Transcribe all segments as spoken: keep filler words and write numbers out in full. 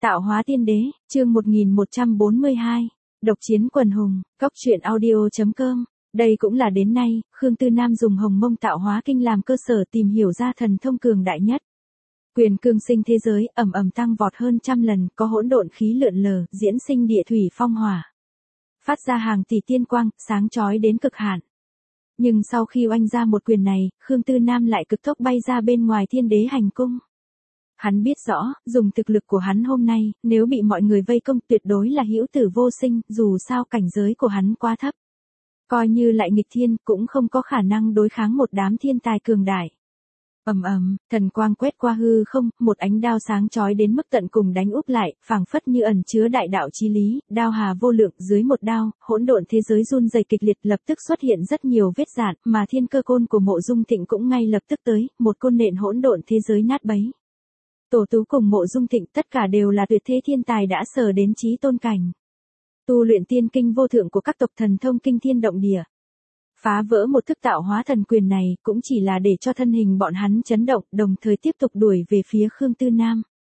Tạo hóa tiên đế, chương một nghìn một trăm bốn mươi hai. Độc chiến quần hùng, cóc truyện audio.com. Đây cũng là đến nay, Khương Tư Nam dùng Hồng Mông Tạo Hóa Kinh làm cơ sở tìm hiểu ra thần thông cường đại nhất. Quyền cương sinh thế giới, ầm ầm tăng vọt hơn trăm lần, có hỗn độn khí lượn lờ, diễn sinh địa thủy phong hỏa. Phát ra hàng tỷ tiên quang, sáng chói đến cực hạn. Nhưng sau khi oanh ra một quyền này, Khương Tư Nam lại cực tốc bay ra bên ngoài thiên đế hành cung. Hắn biết rõ, dùng thực lực của hắn hôm nay, nếu bị mọi người vây công tuyệt đối là hữu tử vô sinh, dù sao cảnh giới của hắn quá thấp. Coi như lại nghịch thiên, cũng không có khả năng đối kháng một đám thiên tài cường đại. Ầm ầm, thần quang quét qua hư không, một ánh đao sáng chói đến mức tận cùng đánh úp lại, phảng phất như ẩn chứa đại đạo chí lý, đao hà vô lượng, dưới một đao, hỗn độn thế giới run rẩy kịch liệt, lập tức xuất hiện rất nhiều vết rạn, mà thiên cơ côn của Mộ Dung Thịnh cũng ngay lập tức tới, một côn nện hỗn độn thế giới nát bấy. Tổ Tú cùng Mộ Dung Thịnh tất cả đều là tuyệt thế thiên tài đã sờ đến chí tôn cảnh. Tu luyện tiên kinh vô thượng của các tộc thần thông kinh thiên động địa. Phá vỡ một thức tạo hóa thần quyền này cũng chỉ là để cho thân hình bọn hắn chấn động, đồng thời tiếp tục đuổi về phía Khương Tư Nam.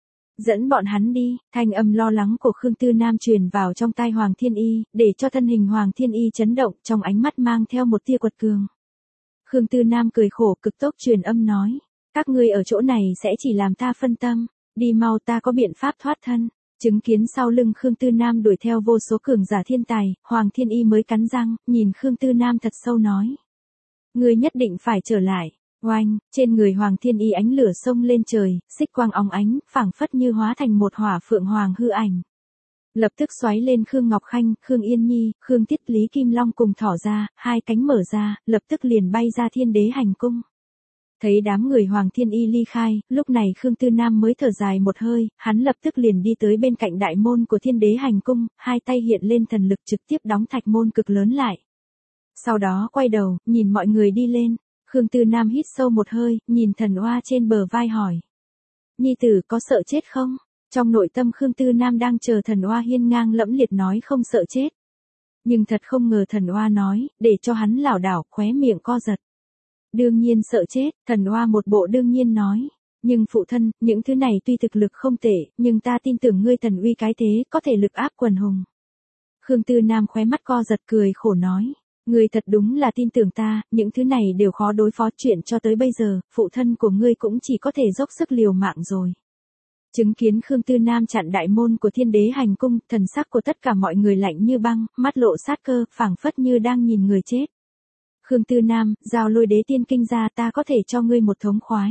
Dẫn bọn hắn đi, thanh âm lo lắng của Khương Tư Nam truyền vào trong tai Hoàng Thiên Y, để cho thân hình Hoàng Thiên Y chấn động, trong ánh mắt mang theo một tia quật cường. Khương Tư Nam cười khổ cực tốc truyền âm nói, các ngươi ở chỗ này sẽ chỉ làm ta phân tâm, đi mau, ta có biện pháp thoát thân. Chứng kiến sau lưng Khương Tư Nam đuổi theo vô số cường giả thiên tài, Hoàng Thiên Y mới cắn răng, nhìn Khương Tư Nam thật sâu nói. Ngươi nhất định phải trở lại. Oanh, trên người Hoàng Thiên Y ánh lửa sông lên trời, xích quang óng ánh, phảng phất như hóa thành một hỏa phượng hoàng hư ảnh. Lập tức xoáy lên Khương Ngọc Khanh, Khương Yên Nhi, Khương Tiết Lý Kim Long cùng thỏ ra, hai cánh mở ra, lập tức liền bay ra thiên đế hành cung. Thấy đám người Hoàng Thiên Y ly khai, lúc này Khương Tư Nam mới thở dài một hơi, hắn lập tức liền đi tới bên cạnh đại môn của thiên đế hành cung, hai tay hiện lên thần lực trực tiếp đóng thạch môn cực lớn lại. Sau đó quay đầu, nhìn mọi người đi lên, Khương Tư Nam hít sâu một hơi, nhìn thần oa trên bờ vai hỏi. Nhi tử có sợ chết không? Trong nội tâm Khương Tư Nam đang chờ thần oa hiên ngang lẫm liệt nói không sợ chết. Nhưng thật không ngờ thần oa nói, để cho hắn lảo đảo, khóe miệng co giật. Đương nhiên sợ chết, thần oa một bộ đương nhiên nói. Nhưng phụ thân, những thứ này tuy thực lực không tệ, nhưng ta tin tưởng ngươi thần uy cái thế, có thể lực áp quần hùng. Khương Tư Nam khóe mắt co giật cười khổ nói. Ngươi thật đúng là tin tưởng ta, những thứ này đều khó đối phó, chuyện cho tới bây giờ, phụ thân của ngươi cũng chỉ có thể dốc sức liều mạng rồi. Chứng kiến Khương Tư Nam chặn đại môn của thiên đế hành cung, thần sắc của tất cả mọi người lạnh như băng, mắt lộ sát cơ, phảng phất như đang nhìn người chết. Khương Tư Nam, giao Lôi Đế tiên kinh ra, ta có thể cho ngươi một thống khoái.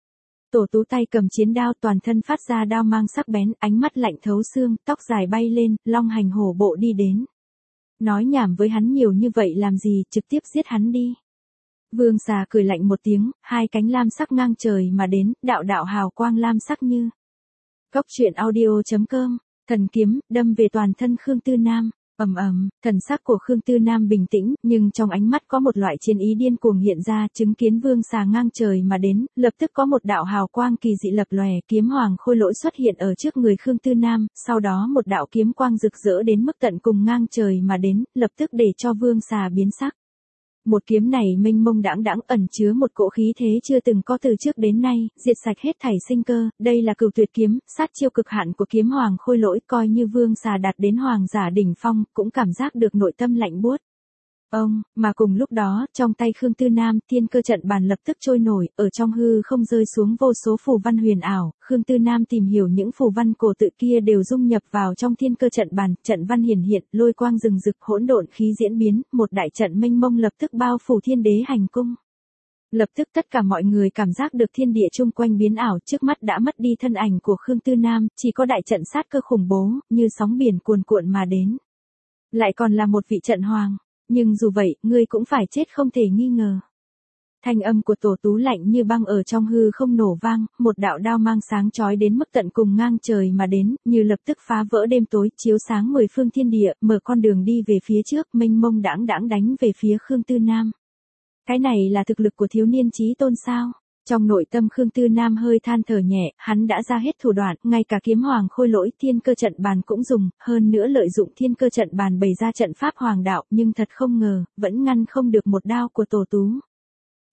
Tổ Tú tay cầm chiến đao, toàn thân phát ra đao mang sắc bén, ánh mắt lạnh thấu xương, tóc dài bay lên, long hành hổ bộ đi đến. Nói nhảm với hắn nhiều như vậy làm gì, trực tiếp giết hắn đi. Vương Xà cười lạnh một tiếng, hai cánh lam sắc ngang trời mà đến, đạo đạo hào quang lam sắc như. Cóc truyện audio.com, thần kiếm, đâm về toàn thân Khương Tư Nam. Ầm ầm, thần sắc của Khương Tư Nam bình tĩnh, nhưng trong ánh mắt có một loại chiến ý điên cuồng hiện ra, chứng kiến Vương Xà ngang trời mà đến, lập tức có một đạo hào quang kỳ dị lập lòe, kiếm hoàng khôi lỗi xuất hiện ở trước người Khương Tư Nam, sau đó một đạo kiếm quang rực rỡ đến mức tận cùng ngang trời mà đến, lập tức để cho Vương Xà biến sắc. Một kiếm này mênh mông đãng đãng ẩn chứa một cỗ khí thế chưa từng có từ trước đến nay, diệt sạch hết thảy sinh cơ, đây là cửu tuyệt kiếm, sát chiêu cực hạn của kiếm hoàng khôi lỗi, coi như Vương Xà đạt đến hoàng giả đỉnh phong, cũng cảm giác được nội tâm lạnh buốt. Ông, mà cùng lúc đó, trong tay Khương Tư Nam, thiên cơ trận bàn lập tức trôi nổi, ở trong hư không rơi xuống vô số phù văn huyền ảo, Khương Tư Nam tìm hiểu những phù văn cổ tự kia đều dung nhập vào trong thiên cơ trận bàn, trận văn hiển hiện, lôi quang rừng rực, hỗn độn khí diễn biến, một đại trận mênh mông lập tức bao phủ thiên đế hành cung. Lập tức tất cả mọi người cảm giác được thiên địa chung quanh biến ảo, trước mắt đã mất đi thân ảnh của Khương Tư Nam, chỉ có đại trận sát cơ khủng bố, như sóng biển cuồn cuộn mà đến. Lại còn là một vị trận hoàng. Nhưng dù vậy, ngươi cũng phải chết không thể nghi ngờ. Thanh âm của Tổ Tú lạnh như băng ở trong hư không nổ vang, một đạo đao mang sáng chói đến mức tận cùng ngang trời mà đến, như lập tức phá vỡ đêm tối, chiếu sáng mười phương thiên địa, mở con đường đi về phía trước, mênh mông đãng đãng đánh về phía Khương Tư Nam. Cái này là thực lực của thiếu niên chí tôn sao? Trong nội tâm Khương Tư Nam hơi than thở nhẹ, hắn đã ra hết thủ đoạn, ngay cả kiếm hoàng khôi lỗi thiên cơ trận bàn cũng dùng, hơn nữa lợi dụng thiên cơ trận bàn bày ra trận pháp hoàng đạo, nhưng thật không ngờ, vẫn ngăn không được một đao của Tổ Tú.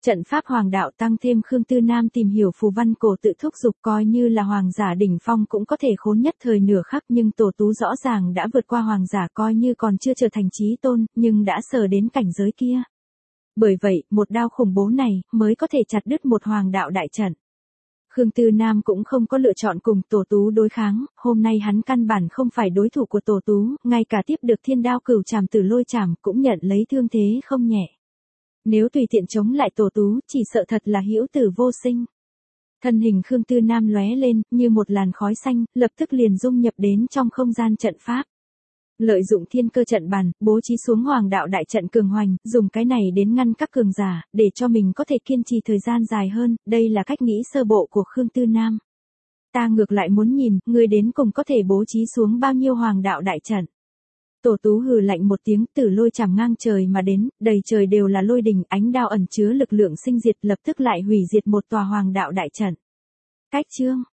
Trận pháp hoàng đạo tăng thêm Khương Tư Nam tìm hiểu phù văn cổ tự thúc giục coi như là hoàng giả đỉnh phong cũng có thể khốn nhất thời nửa khắc, nhưng Tổ Tú rõ ràng đã vượt qua hoàng giả, coi như còn chưa trở thành chí tôn, nhưng đã sờ đến cảnh giới kia. Bởi vậy, một đao khủng bố này mới có thể chặt đứt một hoàng đạo đại trận. Khương Tư Nam cũng không có lựa chọn cùng Tổ Tú đối kháng, hôm nay hắn căn bản không phải đối thủ của Tổ Tú, ngay cả tiếp được thiên đao cửu trảm tử lôi trảm cũng nhận lấy thương thế không nhẹ. Nếu tùy tiện chống lại Tổ Tú, chỉ sợ thật là hữu tử vô sinh. Thân hình Khương Tư Nam lóe lên, như một làn khói xanh, lập tức liền dung nhập đến trong không gian trận pháp. Lợi dụng thiên cơ trận bàn, bố trí xuống hoàng đạo đại trận cường hoành, dùng cái này đến ngăn các cường giả, để cho mình có thể kiên trì thời gian dài hơn, đây là cách nghĩ sơ bộ của Khương Tư Nam. Ta ngược lại muốn nhìn, ngươi đến cùng có thể bố trí xuống bao nhiêu hoàng đạo đại trận. Tổ Tú hừ lạnh một tiếng, tử lôi chảm ngang trời mà đến, đầy trời đều là lôi đình, ánh đao ẩn chứa lực lượng sinh diệt, lập tức lại hủy diệt một tòa hoàng đạo đại trận. Cách chương